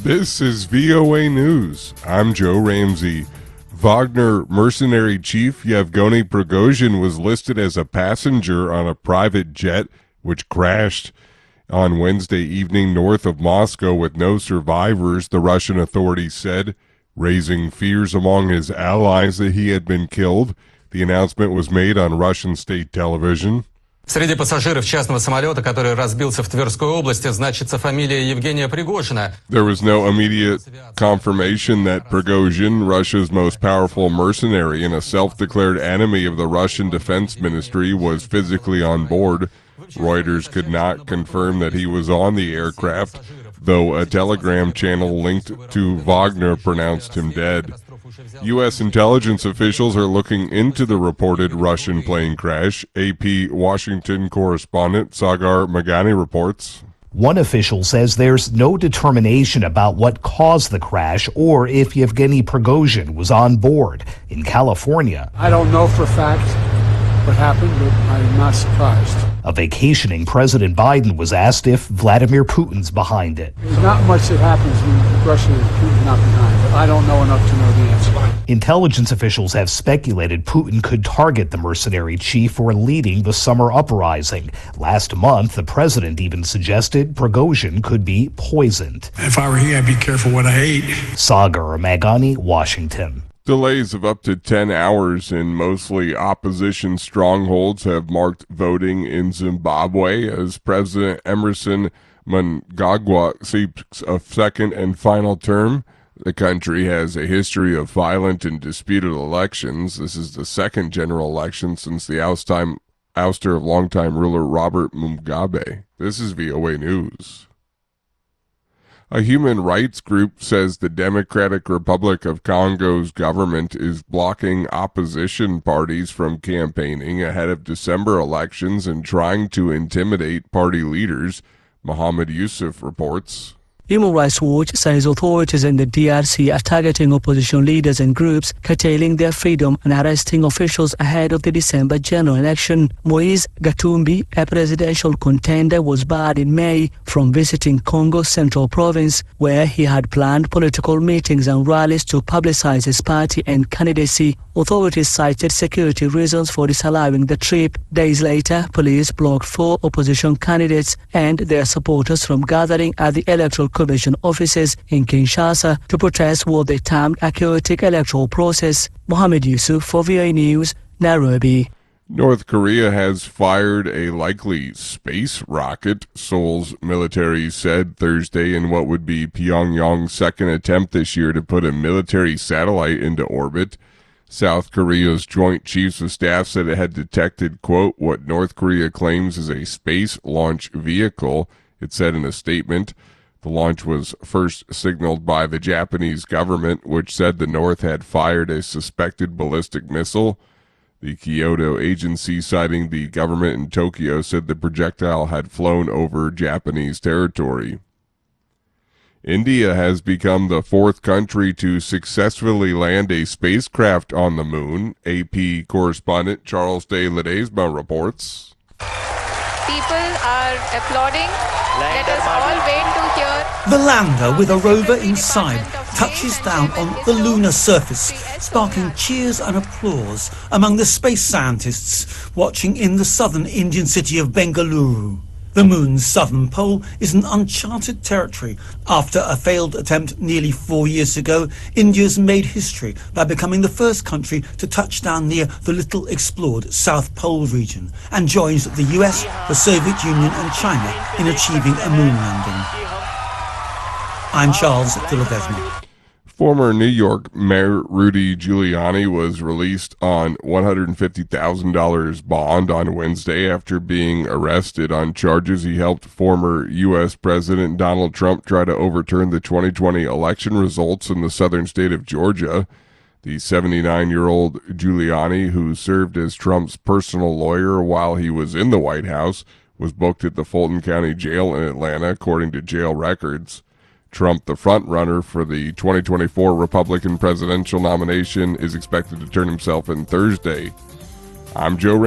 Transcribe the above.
This is VOA News. I'm Joe Ramsey. Wagner mercenary chief Yevgeny Prigozhin was listed as a passenger on a private jet which crashed on Wednesday evening north of Moscow with no survivors, the Russian authorities said, raising fears among his allies that he had been killed. The announcement was made on Russian state television. Среди пассажиров частного самолета, который разбился в Тверской области, значится фамилия Евгения Пригожина. There was no immediate confirmation that Prigozhin, Russia's most powerful mercenary and a self-declared enemy of the Russian Defense Ministry, was physically on board. Reuters could not confirm that he was on the aircraft, though a Telegram channel linked to Wagner pronounced him dead. U.S. intelligence officials are looking into the reported Russian plane crash. AP Washington correspondent Sagar Meghani reports. One official says there's no determination about what caused the crash or if Yevgeny Prigozhin was on board. In California, I don't know for a fact what happened, but I'm not surprised. A vacationing President Biden was asked if Vladimir Putin's behind it. There's not much that happens when Russia and Putin not behind, but I don't know enough to know the answer. Intelligence officials have speculated Putin could target the mercenary chief for leading the summer uprising. Last month, the president even suggested Prigozhin could be poisoned. If I were he, I'd be careful what I ate. Sagar Meghani, Washington. Delays of up to 10 hours in mostly opposition strongholds have marked voting in Zimbabwe as President Emerson Mnangagwa seeks a second and final term. The country has a history of violent and disputed elections. This is the second general election since the ouster of longtime ruler Robert Mugabe. This is VOA News. A human rights group says the Democratic Republic of Congo's government is blocking opposition parties from campaigning ahead of December elections and trying to intimidate party leaders, Mohammed Yusuf reports. Human Rights Watch says authorities in the DRC are targeting opposition leaders and groups, curtailing their freedom and arresting officials ahead of the December general election. Moise Gatumbi, a presidential contender, was barred in May from visiting Congo's central province, where he had planned political meetings and rallies to publicize his party and candidacy. Authorities cited security reasons for disallowing the trip. Days later, police blocked 4 opposition candidates and their supporters from gathering at the Electoral Commission offices in Kinshasa to protest what they termed a chaotic electoral process. Mohammed Yusuf for VOA News, Nairobi. North Korea has fired a likely space rocket, Seoul's military said Thursday, in what would be Pyongyang's second attempt this year to put a military satellite into orbit. South Korea's Joint Chiefs of Staff said it had detected, quote, what North Korea claims is a space launch vehicle. It said in a statement. The launch was first signaled by the Japanese government, which said the North had fired a suspected ballistic missile. The Kyoto agency, citing the government in Tokyo, said the projectile had flown over Japanese territory. India has become the 4th country to successfully land a spacecraft on the moon. AP correspondent Charles de Ledesma reports. People are applauding. Let us all wait to hear. The lander, with a rover inside, touches down on the lunar surface, sparking cheers and applause among the space scientists watching in the southern Indian city of Bengaluru. The moon's southern pole is an uncharted territory. After a failed attempt nearly 4 years ago, India's made history by becoming the first country to touch down near the little explored South Pole region and joins the US, the Soviet Union and China in achieving a moon landing. I'm Charles de Ledesma. Former New York Mayor Rudy Giuliani was released on $150,000 bond on Wednesday after being arrested on charges he helped former U.S. President Donald Trump try to overturn the 2020 election results in the southern state of Georgia. The 79-year-old Giuliani, who served as Trump's personal lawyer while he was in the White House, was booked at the Fulton County Jail in Atlanta, according to jail records. Trump, the front-runner for the 2024 Republican presidential nomination, is expected to turn himself in Thursday. I'm Joe